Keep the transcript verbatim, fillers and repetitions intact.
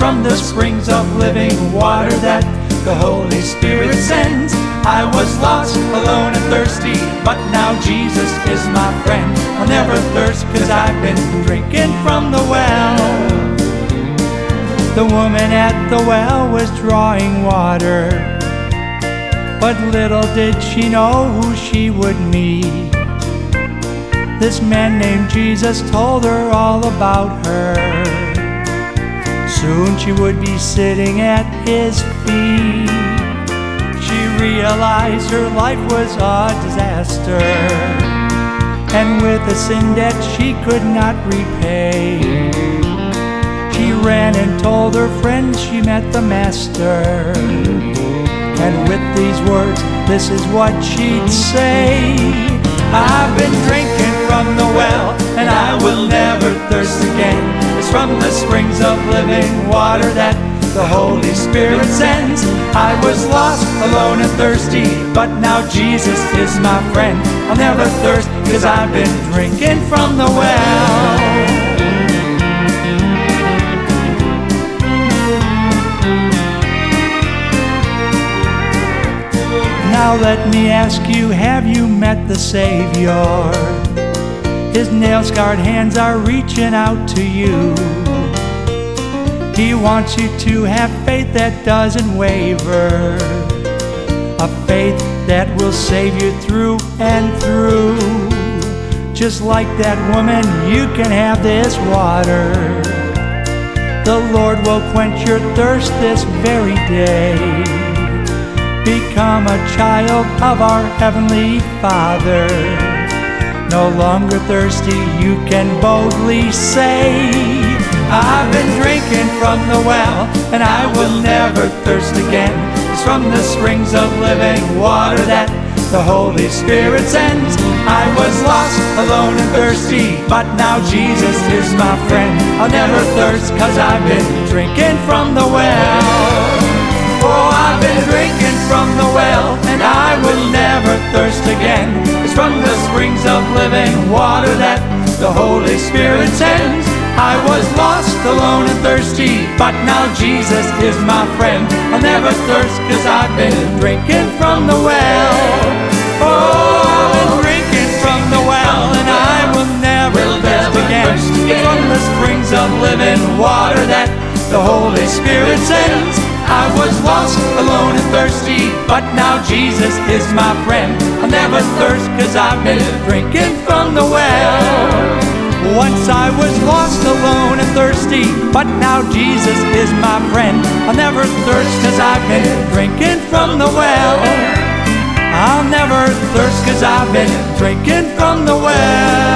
from the springs of living water that the Holy Spirit sends. I was lost, alone and thirsty, but now Jesus is my friend. I'll never thirst, 'cause I've been drinking from the well. The woman at the well was drawing water, but little did she know who she would meet. This man named Jesus told her all about her. Soon she would be sitting at his feet. She realized her life was a disaster, and with a sin that she could not repay. She ran and told her friends she met the Master, and with these words, this is what she'd say: I've been drinking from the well, and I will never thirst again. It's from the springs of living water that the Holy Spirit sends. I was lost, alone and thirsty, but now Jesus is my friend. I'll never thirst, 'cause I've been drinking from the well. Now let me ask you, have you met the Savior? His nail-scarred hands are reaching out to you. He wants you to have faith that doesn't waver, a faith that will save you through and through. Just like that woman, you can have this water. The Lord will quench your thirst this very day. Become a child of our Heavenly Father. No longer thirsty, you can boldly say, I've been drinking from the well, and I will never thirst again. It's from the springs of living water that the Holy Spirit sends. I was lost, alone and thirsty, but now Jesus is my friend. I'll never thirst, 'cause I've been drinking from the well. Oh, I've been drinking from the well, and I will never thirst again. It's from the springs of living water that the Holy Spirit sends. I was lost, alone and thirsty, but now Jesus is my friend. I'll never thirst, 'cause I've been drinking from the well. Oh, I've been drinking from the well, and I will never thirst again. It's from the springs of living water that the Holy Spirit sends. I was lost, alone and thirsty, but now Jesus is my friend. I'll never thirst, 'cause I've been drinking from the well. Once I was lost, alone and thirsty, but now Jesus is my friend. I'll never thirst, 'cause I've been drinking from the well. I'll never thirst, 'cause I've been drinking from the well.